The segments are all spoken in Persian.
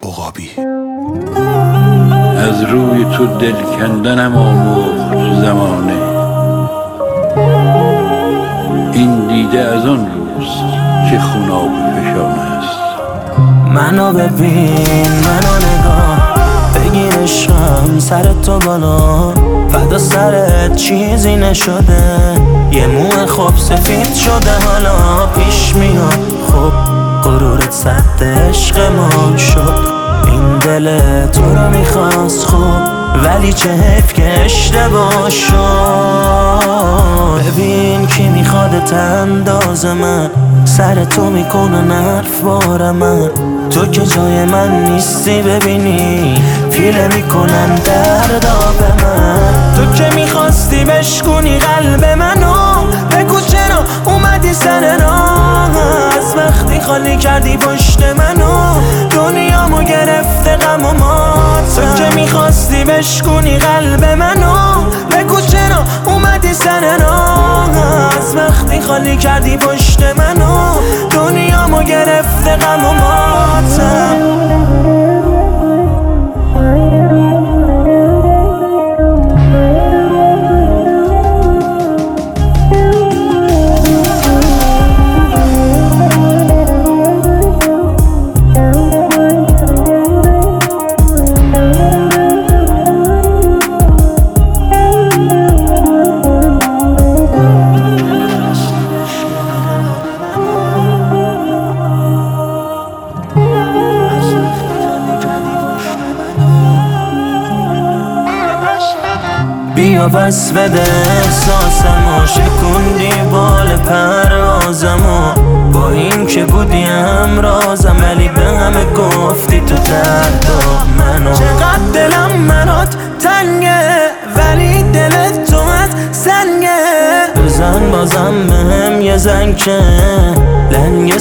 عقابی. از روی تو دل کندنم آموخت زمانه، این دیده از آن روست که خوناب فشانه است. منو ببین، منو نگاه، بگیر عشقم سر تو بالا، فدا سرت چیزی نشده، یه موه خوب سفید شده حالا پیش میاد. خب غرورت سد عشق ما شد، این دل تو رو میخواست خوب، ولی چه حیف که اشتباه شد. ببین کی میخواد اندازه من، سر تو میکنه نرف بار من، تو که جای من نیستی ببینی فیله میکنن دردا به من. تو که میخواستی بشکونی قلب منو، بگو چرا اومدی سر راه، از وقتی خالی کردی پشت منو، دنیامو گرفته غم و مات. تو که میخواستی بشکونی قلب منو، بگو چرا اومدی سر راه، از وقتی خالی کردی پشت منو، دنیامو گرفته غم و ماتم. بیا بس بده احساسمو، شکوندی بال پروازمو، با این که بودی همرازم، ولی به همه گفتی تو دردا منو. چقدر دلم منات تنگه، ولی دلت تو از سنگه، بزن بازم بهم یه زنگ که لنگ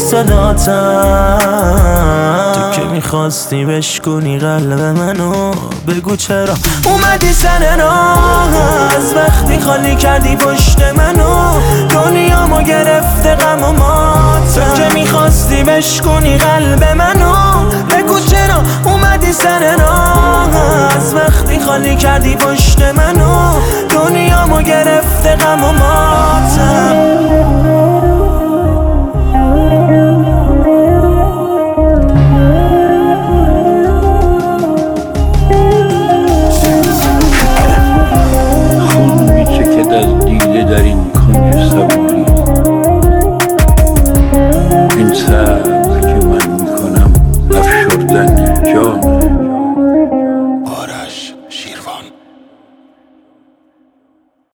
صداتم. تو که میخواستی بشکونی قلب منو، بگو چرا اومدی سر راه، از وقتی خالی کردی پشت منو، دنیامو گرفته غم و مات. تو که میخواستی بشکونی قلب منو، بگو چرا اومدی سر راه، از وقتی خالی کردی پشت منو، دنیامو گرفته غم و ماتم. در این کنج صبوری، این صبر که من میکنم افشردن